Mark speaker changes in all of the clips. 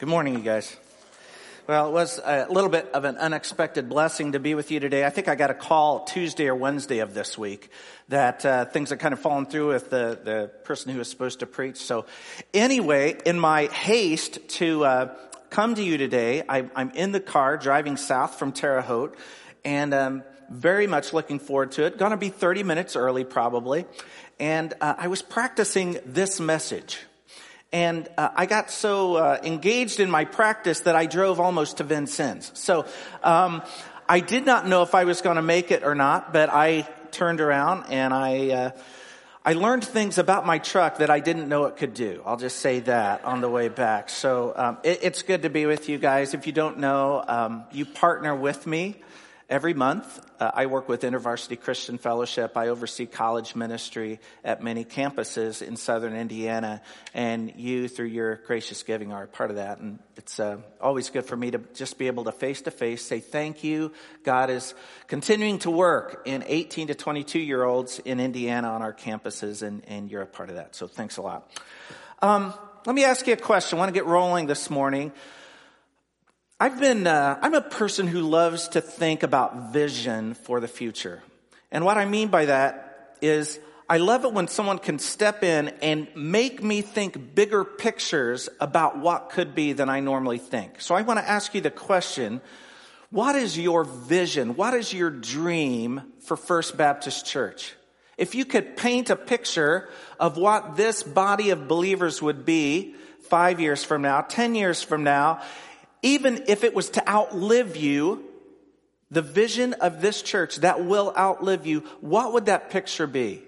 Speaker 1: Good morning, you guys. Well, it was a little bit of an unexpected blessing to be with you today. I think I got a call Tuesday or Wednesday of this week that things had kind of fallen through with the person who was supposed to preach. So anyway, in my haste to come to you today, I'm in the car driving south from Terre Haute, and very much looking forward to it. Going to be 30 minutes early probably. And I was practicing this message. And I got so engaged in my practice that I drove almost to Vincennes. So I did not know if I was going to make it or not, but I turned around and I learned things about my truck that I didn't know it could do. I'll just say that on the way back. So it's good to be with you guys. If you don't know, you partner with me every month. I work with InterVarsity Christian Fellowship. I oversee college ministry at many campuses in southern Indiana. And you, through your gracious giving, are a part of that. And it's always good for me to just be able to face say thank you. God is continuing to work in 18 to 22-year-olds in Indiana on our campuses, and you're a part of that. So thanks a lot. Let me ask you a question. I want to get rolling this morning. I'm a person who loves to think about vision for the future. And what I mean by that is I love it when someone can step in and make me think bigger pictures about what could be than I normally think. So I want to ask you the question, what is your vision? What is your dream for First Baptist Church? If you could paint a picture of what this body of believers would be 5 years from now, 10 years from now, even if it was to outlive you, the vision of this church that will outlive you, what would that picture be?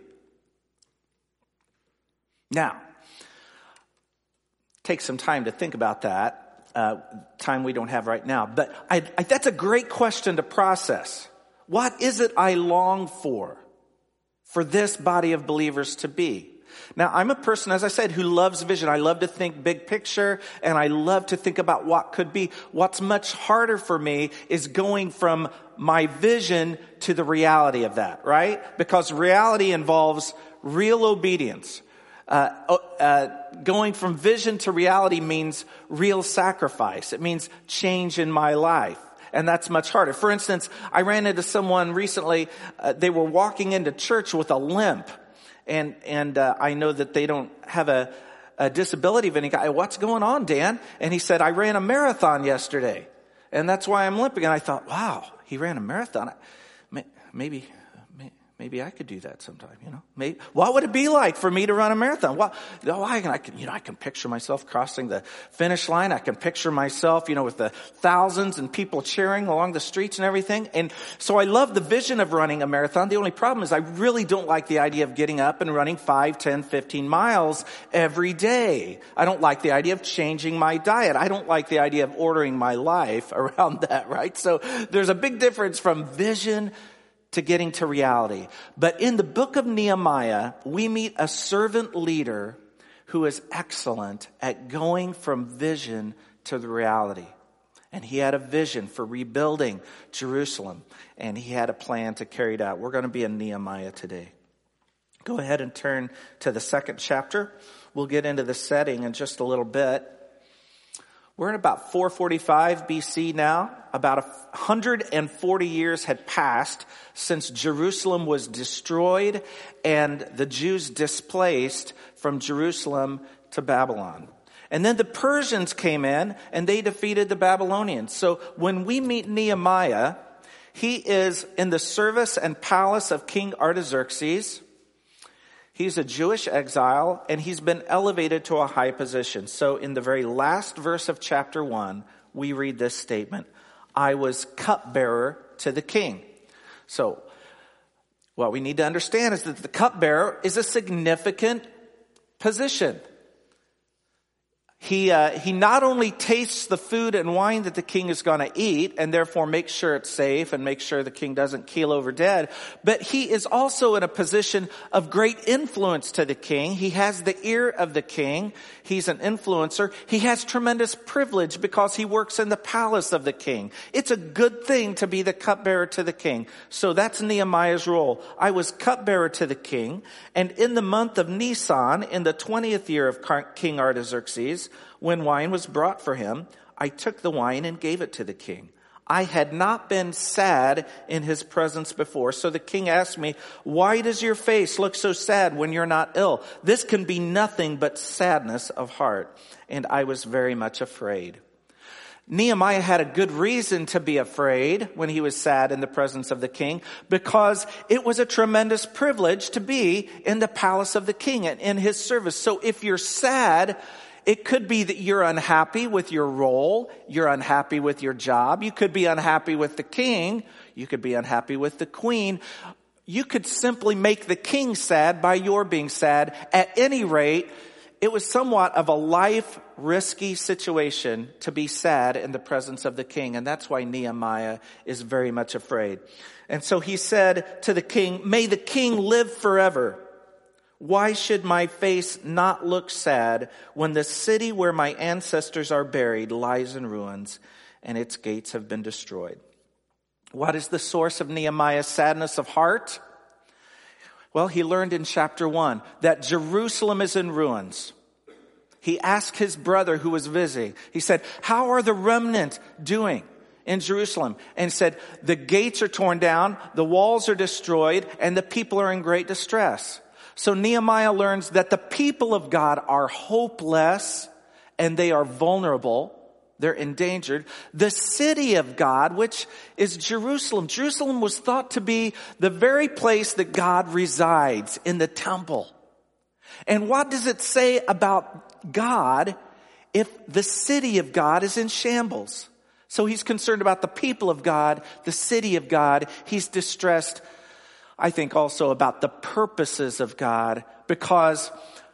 Speaker 1: Now, take some time to think about that, time we don't have right now. But that's a great question to process. What is it I long for this body of believers to be? Now, I'm a person, as I said, who loves vision. I love to think big picture, and I love to think about what could be. What's much harder for me is going from my vision to the reality of that, right? Because reality involves real obedience. Going from vision to reality means real sacrifice. It means change in my life. And that's much harder. For instance, I ran into someone recently, they were walking into church with a limp. And I know that they don't have a disability of any kind. What's going on, Dan? And he said, I ran a marathon yesterday, and that's why I'm limping. And I thought, wow, he ran a marathon. Maybe I could do that sometime, you know. Maybe, what would it be like for me to run a marathon? Well, I can picture myself crossing the finish line. I can picture myself, with the thousands and people cheering along the streets and everything. And so I love the vision of running a marathon. The only problem is I really don't like the idea of getting up and running 5, 10, 15 miles every day. I don't like the idea of changing my diet. I don't like the idea of ordering my life around that, right? So there's a big difference from vision to getting to reality. But in the book of Nehemiah, we meet a servant leader who is excellent at going from vision to the reality. And he had a vision for rebuilding Jerusalem, and he had a plan to carry it out. We're going to be in Nehemiah today. Go ahead and turn to the second chapter. We'll get into the setting in just a little bit. We're in about 445 BC now. About 140 years had passed since Jerusalem was destroyed and the Jews displaced from Jerusalem to Babylon. And then the Persians came in and they defeated the Babylonians. So when we meet Nehemiah, he is in the service and palace of King Artaxerxes. He's a Jewish exile, and he's been elevated to a high position. So in the very last verse of chapter 1, we read this statement, I was cupbearer to the king. So what we need to understand is that the cupbearer is a significant position. He not only tastes the food and wine that the king is going to eat and therefore makes sure it's safe and makes sure the king doesn't keel over dead, but he is also in a position of great influence to the king. He has the ear of the king. He's an influencer. He has tremendous privilege because he works in the palace of the king. It's a good thing to be the cupbearer to the king. So that's Nehemiah's role. I was cupbearer to the king, and in the month of Nisan, in the 20th year of King Artaxerxes, When wine was brought for him, I took the wine and gave it to the king. I had not been sad in his presence before. So the king asked me, why does your face look so sad when you're not ill? This can be nothing but sadness of heart. And I was very much afraid. Nehemiah had a good reason to be afraid when he was sad in the presence of the king, because it was a tremendous privilege to be in the palace of the king and in his service. So if you're sad, it could be that you're unhappy with your role. You're unhappy with your job. You could be unhappy with the king. You could be unhappy with the queen. You could simply make the king sad by your being sad. At any rate, it was somewhat of a life-risky situation to be sad in the presence of the king. And that's why Nehemiah is very much afraid. And so he said to the king, may the king live forever. Why should my face not look sad when the city where my ancestors are buried lies in ruins and its gates have been destroyed? What is the source of Nehemiah's sadness of heart? Well, he learned in chapter 1 that Jerusalem is in ruins. He asked his brother who was visiting. He said, how are the remnant doing in Jerusalem? And he said, the gates are torn down, the walls are destroyed, and the people are in great distress. So Nehemiah learns that the people of God are hopeless and they are vulnerable. They're endangered. The city of God, which is Jerusalem. Jerusalem was thought to be the very place that God resides, in the temple. And what does it say about God if the city of God is in shambles? So he's concerned about the people of God, the city of God. He's distressed, I think, also about the purposes of God, because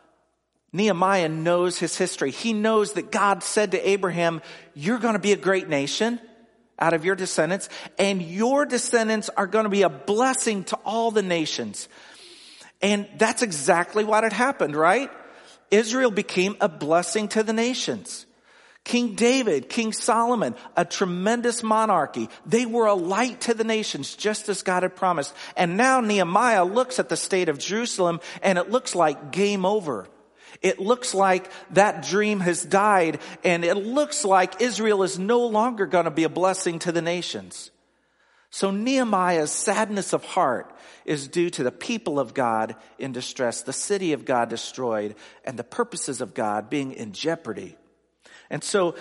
Speaker 1: Nehemiah knows his history. He knows that God said to Abraham, you're going to be a great nation out of your descendants, and your descendants are going to be a blessing to all the nations. And that's exactly what had happened, right? Israel became a blessing to the nations. King David, King Solomon, a tremendous monarchy. They were a light to the nations, just as God had promised. And now Nehemiah looks at the state of Jerusalem, and it looks like game over. It looks like that dream has died, and it looks like Israel is no longer going to be a blessing to the nations. So Nehemiah's sadness of heart is due to the people of God in distress, the city of God destroyed, and the purposes of God being in jeopardy. And so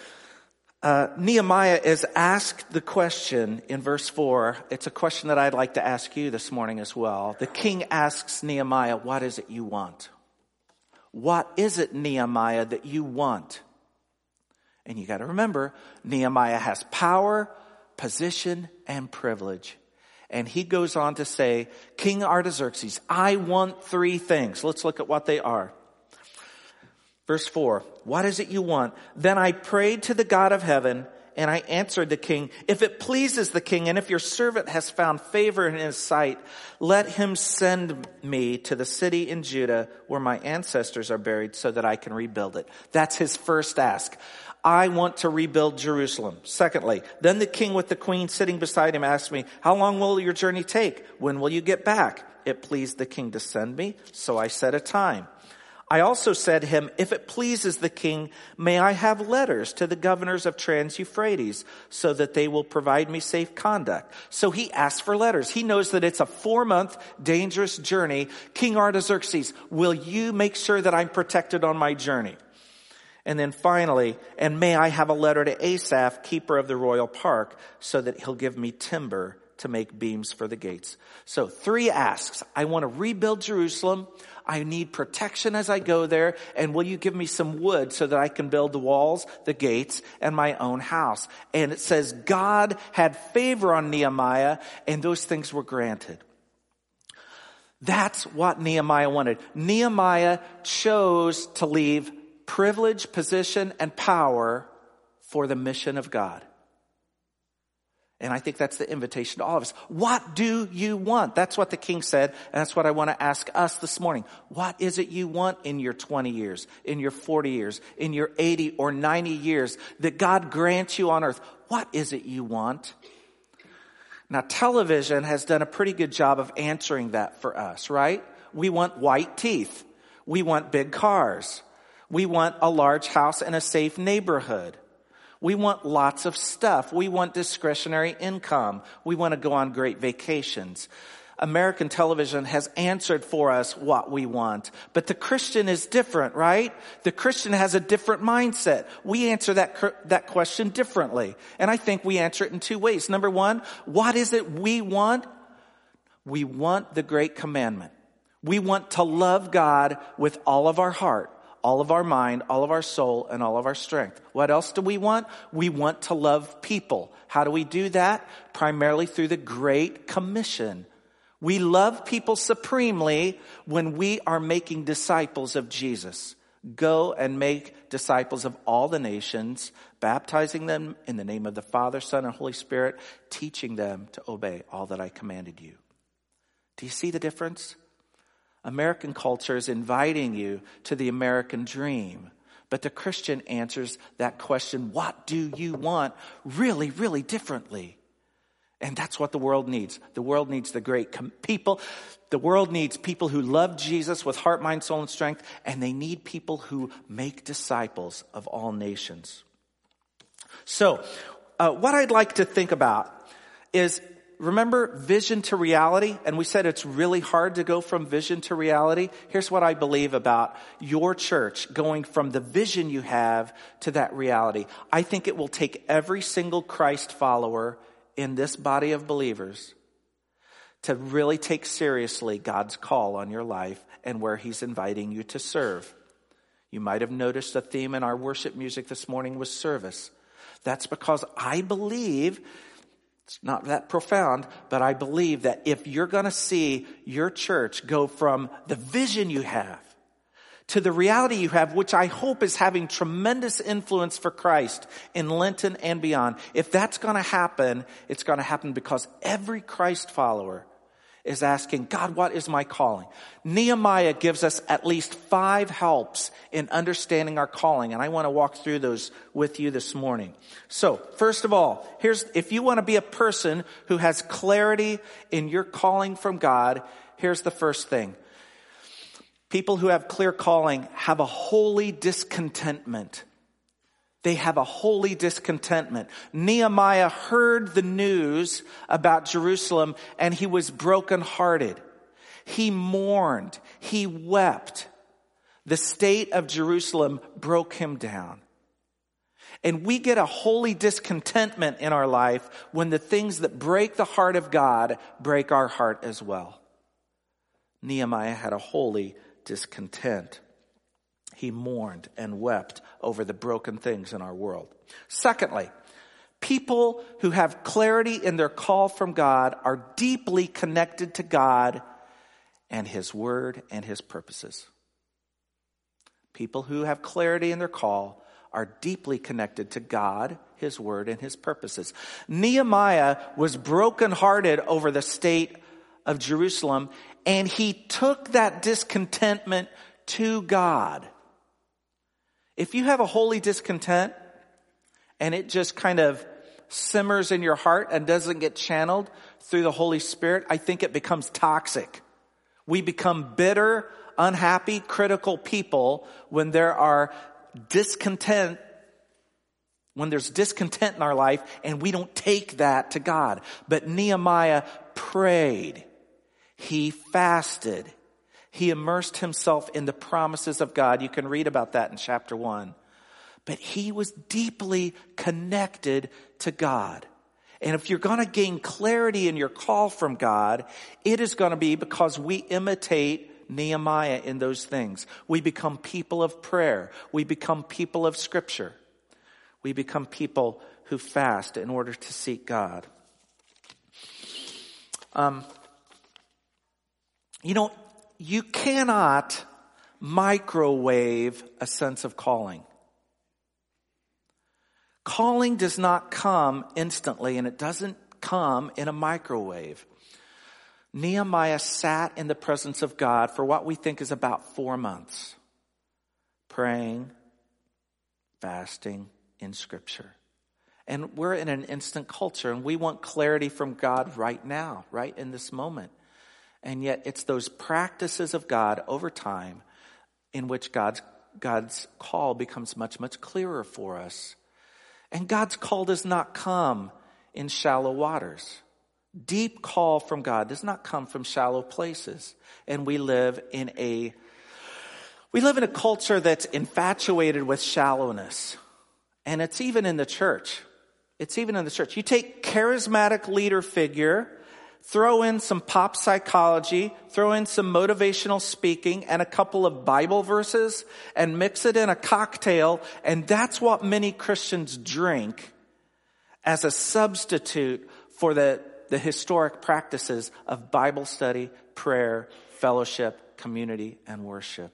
Speaker 1: Nehemiah is asked the question in verse 4. It's a question that I'd like to ask you this morning as well. The king asks Nehemiah, what is it you want? What is it, Nehemiah, that you want? And you got to remember, Nehemiah has power, position, and privilege. And he goes on to say, King Artaxerxes, I want 3 things. Let's look at what they are. Verse 4, what is it you want? Then I prayed to the God of heaven, and I answered the king, if it pleases the king, and if your servant has found favor in his sight, let him send me to the city in Judah where my ancestors are buried so that I can rebuild it. That's his first ask. I want to rebuild Jerusalem. Secondly, then the king with the queen sitting beside him asked me, how long will your journey take? When will you get back? It pleased the king to send me, so I set a time. I also said to him, if it pleases the king, may I have letters to the governors of Trans-Euphrates so that they will provide me safe conduct. So he asked for letters. He knows that it's a 4-month dangerous journey. King Artaxerxes, will you make sure that I'm protected on my journey? And then finally, and may I have a letter to Asaph, keeper of the royal park, so that he'll give me timber to make beams for the gates. So 3 asks. I want to rebuild Jerusalem. I need protection as I go there. And will you give me some wood so that I can build the walls, the gates, and my own house? And it says God had favor on Nehemiah, and those things were granted. That's what Nehemiah wanted. Nehemiah chose to leave privilege, position, and power for the mission of God. And I think that's the invitation to all of us. What do you want? That's what the king said. And that's what I want to ask us this morning. What is it you want in your 20 years, in your 40 years, in your 80 or 90 years that God grants you on earth? What is it you want? Now, television has done a pretty good job of answering that for us, right? We want white teeth. We want big cars. We want a large house and a safe neighborhood. We want lots of stuff. We want discretionary income. We want to go on great vacations. American television has answered for us what we want. But the Christian is different, right? The Christian has a different mindset. We answer that question differently. And I think we answer it in two ways. Number one, what is it we want? We want the great commandment. We want to love God with all of our heart, all of our mind, all of our soul, and all of our strength. What else do we want? We want to love people. How do we do that? Primarily through the Great Commission. We love people supremely when we are making disciples of Jesus. Go and make disciples of all the nations, baptizing them in the name of the Father, Son, and Holy Spirit, teaching them to obey all that I commanded you. Do you see the difference? American culture is inviting you to the American dream. But the Christian answers that question, what do you want, really, really differently. And that's what the world needs. The world needs the great people. The world needs people who love Jesus with heart, mind, soul, and strength. And they need people who make disciples of all nations. So, what I'd like to think about is, remember vision to reality? And we said it's really hard to go from vision to reality. Here's what I believe about your church going from the vision you have to that reality. I think it will take every single Christ follower in this body of believers to really take seriously God's call on your life and where He's inviting you to serve. You might have noticed a theme in our worship music this morning was service. That's because I believe, it's not that profound, but I believe that if you're going to see your church go from the vision you have to the reality you have, which I hope is having tremendous influence for Christ in Lenten and beyond. If that's going to happen, it's going to happen because every Christ follower is asking, God, what is my calling? Nehemiah gives us at least 5 helps in understanding our calling, and I want to walk through those with you this morning. So, first of all, if you want to be a person who has clarity in your calling from God, here's the first thing. People who have clear calling have a holy discontentment. They have a holy discontentment. Nehemiah heard the news about Jerusalem and he was brokenhearted. He mourned. He wept. The state of Jerusalem broke him down. And we get a holy discontentment in our life when the things that break the heart of God break our heart as well. Nehemiah had a holy discontent. He mourned and wept over the broken things in our world. Secondly, people who have clarity in their call from God are deeply connected to God and His Word and His purposes. People who have clarity in their call are deeply connected to God, His Word, and His purposes. Nehemiah was brokenhearted over the state of Jerusalem, and he took that discontentment to God. If you have a holy discontent and it just kind of simmers in your heart and doesn't get channeled through the Holy Spirit, I think it becomes toxic. We become bitter, unhappy, critical people when there's discontent in our life and we don't take that to God. But Nehemiah prayed. He fasted. He immersed himself in the promises of God. You can read about that in chapter 1. But he was deeply connected to God. And if you're going to gain clarity in your call from God, it is going to be because we imitate Nehemiah in those things. We become people of prayer. We become people of Scripture. We become people who fast in order to seek God. You cannot microwave a sense of calling. Calling does not come instantly, and it doesn't come in a microwave. Nehemiah sat in the presence of God for what we think is about 4 months, praying, fasting in Scripture. And we're in an instant culture, and we want clarity from God right now, right in this moment. And yet it's those practices of God over time in which God's God's call becomes much, much clearer for us. And God's call does not come in shallow waters. Deep call from God does not come from shallow places. And we live in a culture that's infatuated with shallowness. And it's even in the church. You take charismatic leader figure, throw in some pop psychology, throw in some motivational speaking and a couple of Bible verses and mix it in a cocktail. And that's what many Christians drink as a substitute for the historic practices of Bible study, prayer, fellowship, community, and worship.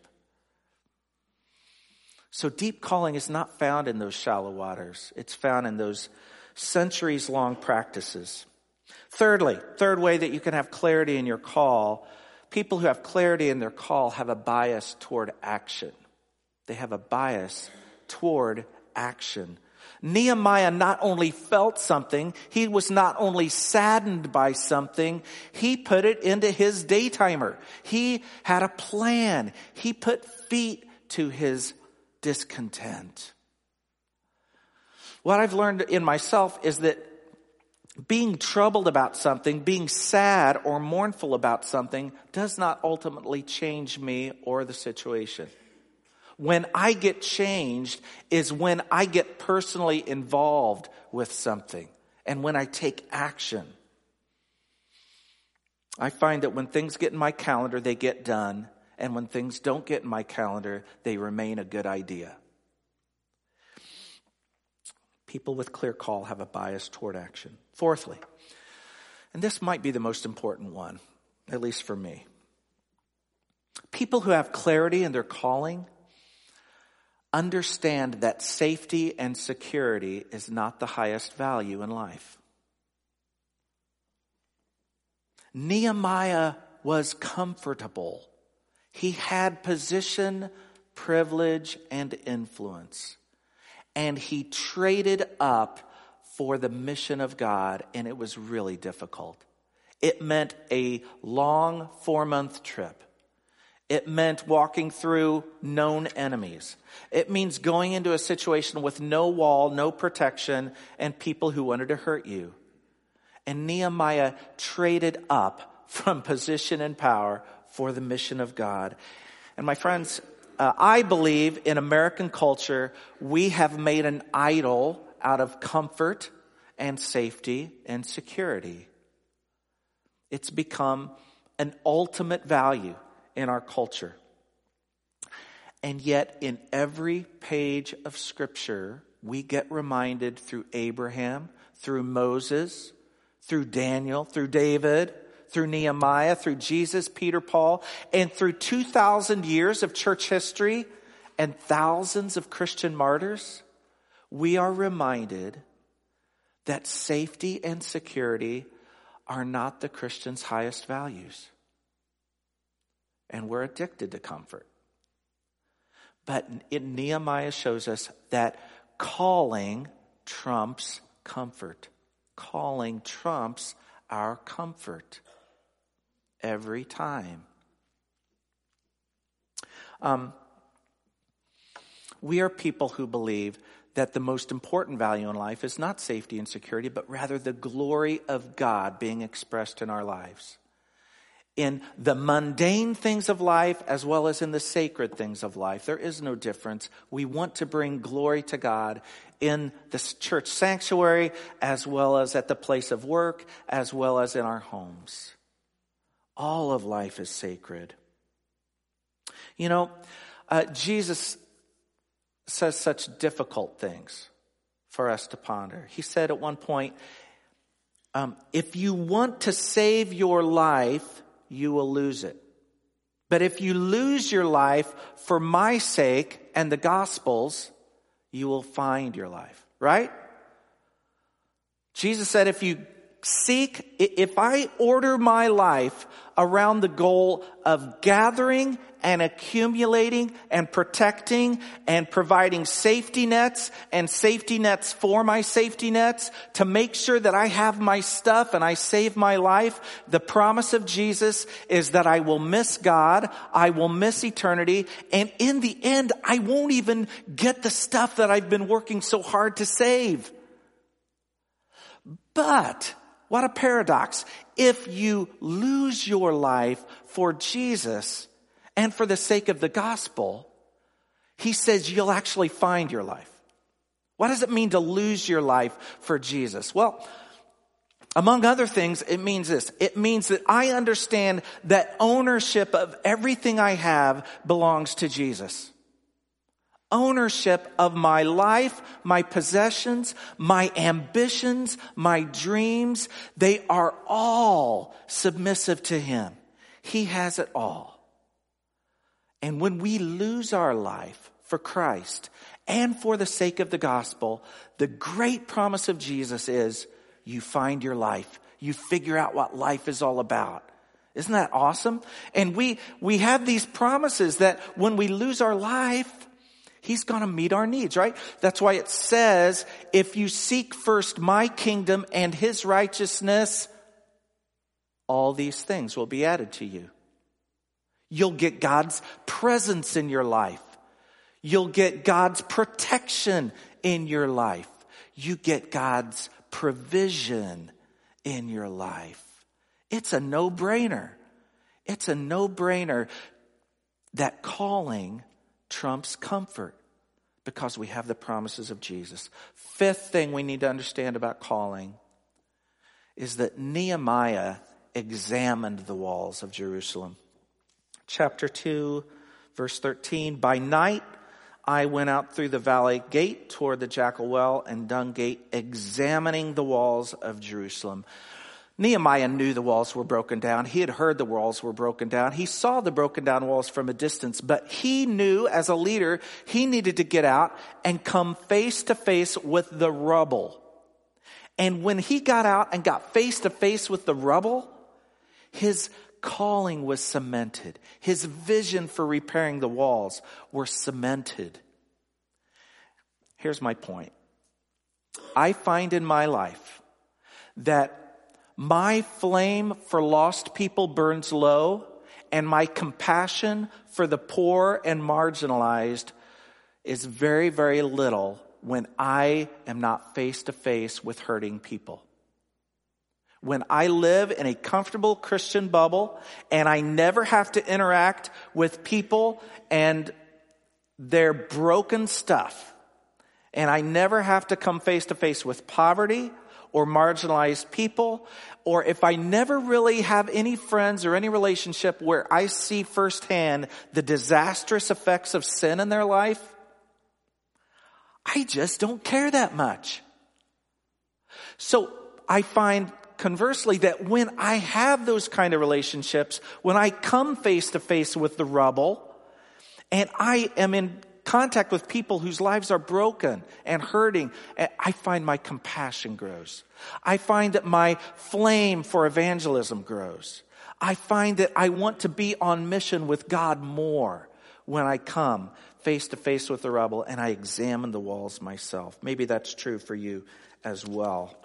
Speaker 1: So deep calling is not found in those shallow waters. It's found in those centuries-long practices. Third way that you can have clarity in your call, people who have clarity in their call have a bias toward action. They have a bias toward action. Nehemiah not only felt something, he was not only saddened by something, he put it into his daytimer. He had a plan. He put feet to his discontent. What I've learned in myself is that being troubled about something, being sad or mournful about something does not ultimately change me or the situation. When I get changed is when I get personally involved with something and when I take action. I find that when things get in my calendar, they get done. And when things don't get in my calendar, they remain a good idea. People with clear call have a bias toward action. Fourthly, and this might be the most important one, at least for me. People who have clarity in their calling understand that safety and security is not the highest value in life. Nehemiah was comfortable. He had position, privilege, and influence. And he traded up for the mission of God, and it was really difficult. It meant a long 4-month trip. It meant walking through known enemies. It means going into a situation with no wall, no protection, and people who wanted to hurt you. And Nehemiah traded up from position and power for the mission of God. And my friends, I believe in American culture, we have made an idol out of comfort and safety and security. It's become an ultimate value in our culture. And yet, in every page of Scripture, we get reminded through Abraham, through Moses, through Daniel, through David, through Nehemiah, through Jesus, Peter, Paul, and through 2,000 years of church history and thousands of Christian martyrs, we are reminded that safety and security are not the Christian's highest values. And we're addicted to comfort. But Nehemiah shows us that calling trumps comfort. Calling trumps our comfort every time. We are people who believe that the most important value in life is not safety and security, but rather the glory of God being expressed in our lives. In the mundane things of life as well as in the sacred things of life, there is no difference. We want to bring glory to God in the church sanctuary as well as at the place of work as well as in our homes. All of life is sacred. You know, Jesus says such difficult things for us to ponder. He said at one point, if you want to save your life, you will lose it. But if you lose your life for my sake and the gospel's, you will find your life. Right? Jesus said if you if I order my life around the goal of gathering and accumulating and protecting and providing safety nets and safety nets for my safety nets to make sure that I have my stuff and I save my life, the promise of Jesus is that I will miss God, I will miss eternity, and in the end, I won't even get the stuff that I've been working so hard to save. But what a paradox. If you lose your life for Jesus and for the sake of the gospel, he says you'll actually find your life. What does it mean to lose your life for Jesus? Well, among other things, it means this. It means that I understand that ownership of everything I have belongs to Jesus. Ownership of my life, my possessions, my ambitions, my dreams, they are all submissive to him. He has it all. And when we lose our life for Christ and for the sake of the gospel, the great promise of Jesus is you find your life. You figure out what life is all about. Isn't that awesome? And we have these promises that when we lose our life, he's going to meet our needs, right? That's why it says, if you seek first my kingdom and his righteousness, all these things will be added to you. You'll get God's presence in your life. You'll get God's protection in your life. You get God's provision in your life. It's a no-brainer. It's a no-brainer that calling trumps comfort because we have the promises of Jesus. Fifth thing we need to understand about calling is that Nehemiah examined the walls of Jerusalem. Chapter 2, verse 13, by night I went out through the valley gate toward the Jackal Well and Dung Gate, examining the walls of Jerusalem. Nehemiah knew the walls were broken down. He had heard the walls were broken down. He saw the broken down walls from a distance, but he knew as a leader, he needed to get out and come face to face with the rubble. And when he got out and got face to face with the rubble, his calling was cemented. His vision for repairing the walls were cemented. Here's my point. I find in my life that my flame for lost people burns low, and my compassion for the poor and marginalized is very, very little when I am not face to face with hurting people. When I live in a comfortable Christian bubble and I never have to interact with people and their broken stuff, and I never have to come face to face with poverty or marginalized people, or if I never really have any friends or any relationship where I see firsthand the disastrous effects of sin in their life, I just don't care that much. So I find conversely that when I have those kind of relationships, when I come face to face with the rubble, and I am in contact with people whose lives are broken and hurting, I find my compassion grows. I find that my flame for evangelism grows. I find that I want to be on mission with God more when I come face to face with the rubble and I examine the walls myself. Maybe that's true for you as well.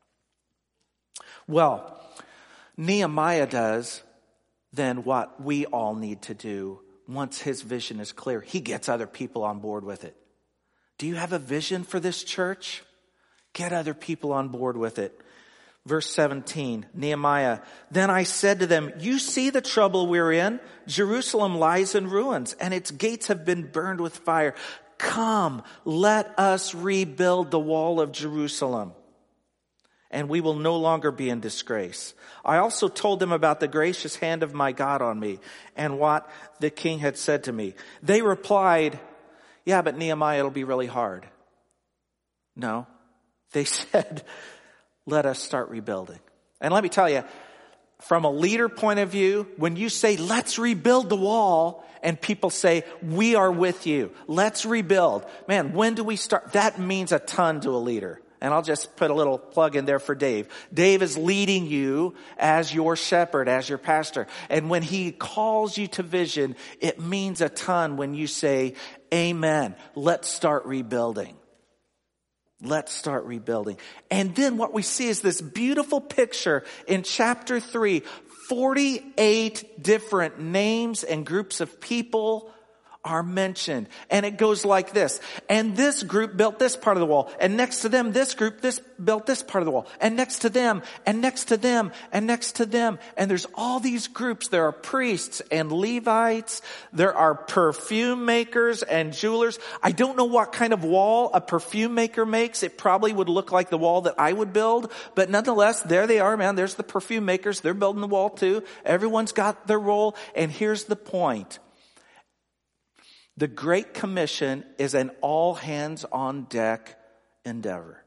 Speaker 1: Well, Nehemiah does then what we all need to do. Once his vision is clear, he gets other people on board with it. Do you have a vision for this church? Get other people on board with it. Verse 17, Nehemiah, then I said to them, you see the trouble we're in? Jerusalem lies in ruins, and its gates have been burned with fire. Come, let us rebuild the wall of Jerusalem, and we will no longer be in disgrace. I also told them about the gracious hand of my God on me and what the king had said to me. They replied, yeah, but Nehemiah, it'll be really hard. No, they said, let us start rebuilding. And let me tell you, from a leader point of view, when you say, let's rebuild the wall, and people say, we are with you, let's rebuild. Man, when do we start? That means a ton to a leader. And I'll just put a little plug in there for Dave. Dave is leading you as your shepherd, as your pastor. And when he calls you to vision, it means a ton when you say, amen. Let's start rebuilding. Let's start rebuilding. And then what we see is this beautiful picture in chapter 3, 48 different names and groups of people are mentioned. And it goes like this. And this group built this part of the wall. And next to them, this group built this part of the wall. And next to them, and next to them, and next to them. And there's all these groups. There are priests and Levites. There are perfume makers and jewelers. I don't know what kind of wall a perfume maker makes. It probably would look like the wall that I would build. But nonetheless, there they are, man. There's the perfume makers. They're building the wall too. Everyone's got their role. And here's the point. The Great Commission is an all-hands-on-deck endeavor.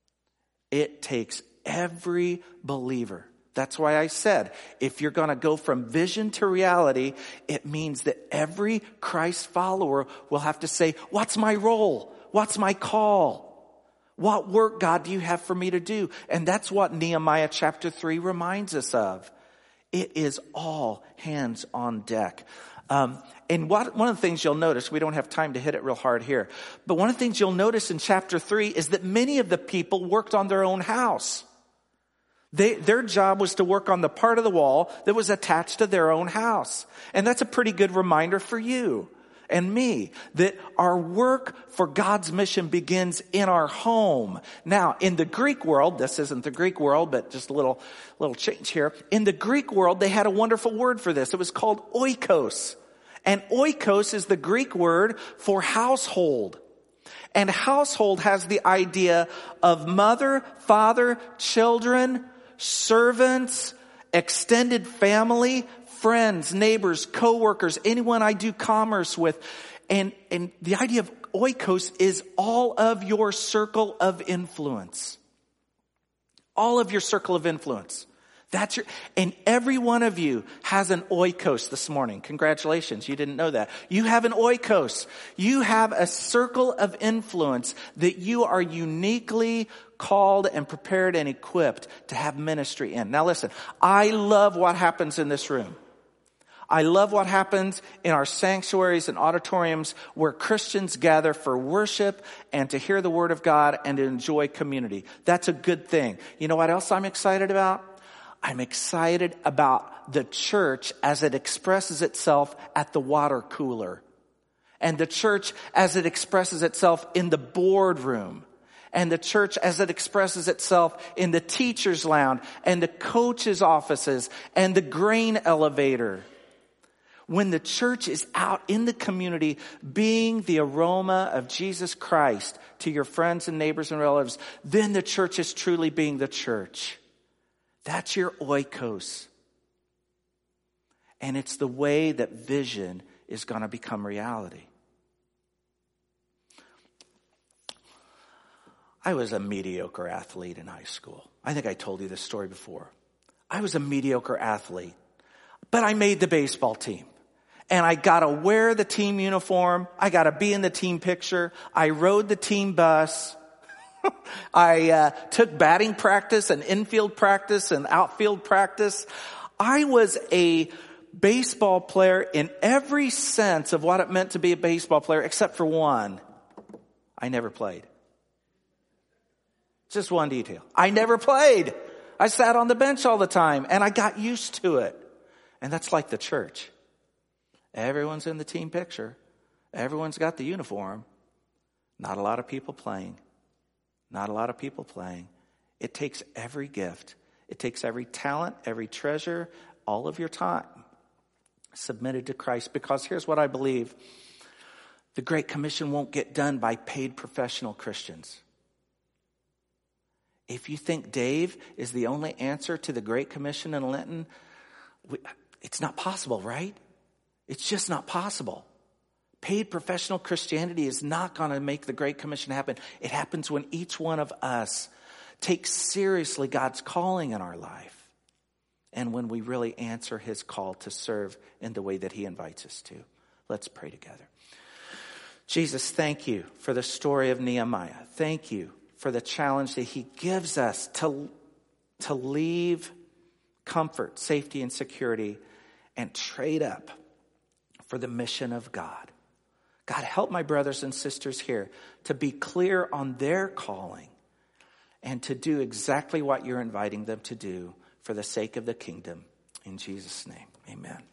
Speaker 1: It takes every believer. That's why I said, if you're going to go from vision to reality, it means that every Christ follower will have to say, what's my role? What's my call? What work, God, do you have for me to do? And that's what Nehemiah chapter 3 reminds us of. It is all hands on deck. And one of the things you'll notice, we don't have time to hit it real hard here, but one of the things you'll notice in chapter 3 is that many of the people worked on their own house. Their job was to work on the part of the wall that was attached to their own house. And that's a pretty good reminder for you and me that our work for God's mission begins in our home. Now, in the Greek world, this isn't the Greek world, but just a little change here. In the Greek world, they had a wonderful word for this. It was called oikos. And oikos is the Greek word for household. And household has the idea of mother, father, children, servants, extended family, friends, neighbors, co-workers, anyone I do commerce with. And the idea of oikos is all of your circle of influence. All of your circle of influence. And every one of you has an oikos this morning. Congratulations, you didn't know that. You have an oikos. You have a circle of influence that you are uniquely called and prepared and equipped to have ministry in. Now listen, I love what happens in this room. I love what happens in our sanctuaries and auditoriums where Christians gather for worship and to hear the word of God and to enjoy community. That's a good thing. You know what else I'm excited about? I'm excited about the church as it expresses itself at the water cooler. And the church as it expresses itself in the boardroom. And the church as it expresses itself in the teacher's lounge and the coach's offices and the grain elevator. When the church is out in the community being the aroma of Jesus Christ to your friends and neighbors and relatives, then the church is truly being the church. That's your oikos. And it's the way that vision is going to become reality. I was a mediocre athlete in high school. I think I told you this story before. I was a mediocre athlete, but I made the baseball team. And I got to wear the team uniform. I got to be in the team picture. I rode the team bus. I took batting practice and infield practice and outfield practice. I was a baseball player in every sense of what it meant to be a baseball player, except for one. I never played. Just one detail. I never played. I sat on the bench all the time, and I got used to it. And that's like the church. Everyone's in the team picture. Everyone's got the uniform. Not a lot of people playing. Not a lot of people playing. It takes every gift. It takes every talent, every treasure, all of your time submitted to Christ. Because here's what I believe. The Great Commission won't get done by paid professional Christians. If you think Dave is the only answer to the Great Commission in Linton, it's not possible, right? It's just not possible. Paid professional Christianity is not going to make the Great Commission happen. It happens when each one of us takes seriously God's calling in our life and when we really answer his call to serve in the way that he invites us to. Let's pray together. Jesus, thank you for the story of Nehemiah. Thank you for the challenge that he gives us to leave comfort, safety, and security and trade up for the mission of God. God, help my brothers and sisters here to be clear on their calling and to do exactly what you're inviting them to do for the sake of the kingdom. In Jesus' name, amen.